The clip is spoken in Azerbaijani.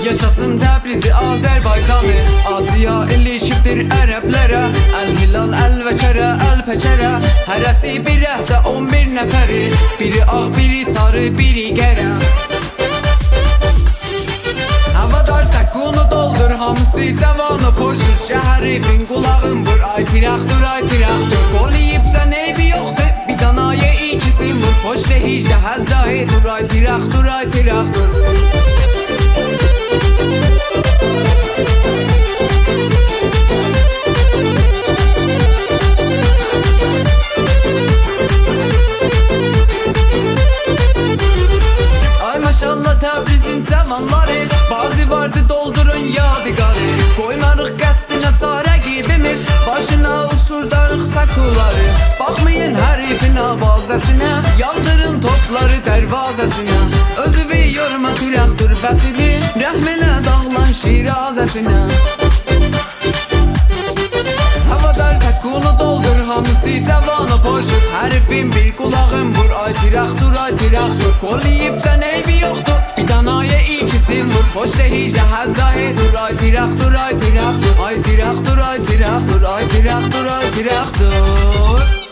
Yaşasın Təbrizi, Azərbaycanı. Asiya ilişibdir ərəblərə. Əl-hilal, əl-vəkərə, əl-fəkərə. Hərəsi bir əhdə 11 nəfəri. Biri ağ, biri sarı, biri qərə. Havadar səkkunu doldur, hamısı cavanı poşur. Şəhərifin qulağın vur, ay tiraqdur, ay tiraqdur. Qol yiyibsən eybi yoxdur, bir danaya ikisin vur. Poşdə hicdə həzdahi dur, ay tiraqdur, ay tiraqdur. Ay maşallah Təbrizin cavanları, bazı vardı doldurun yadigarı. Qoymarıq qəddinə çarə qibimiz, başına usurdarıq sakuları. Baxmayın hərifin avazəsinə, yağdırın topları dərvazəsinə. Özüvi yorma tiraqdır bəsini, rəhminə dağlan şirazəsinə. Havadar səkkunu doldur, hamısı cavanı poşur. Hərifin bir qulağın vur, ay tiraqdur, ay tiraqdur. Qol yiyibsən eybi yoxdur, bir danaya ikisin vur. Poşdə hicdə həzdahi dur, ay tiraqdur, ay tiraqdur. Ay tiraqdur, ay tiraqdur, ay tiraqdur, ay tiraqdur.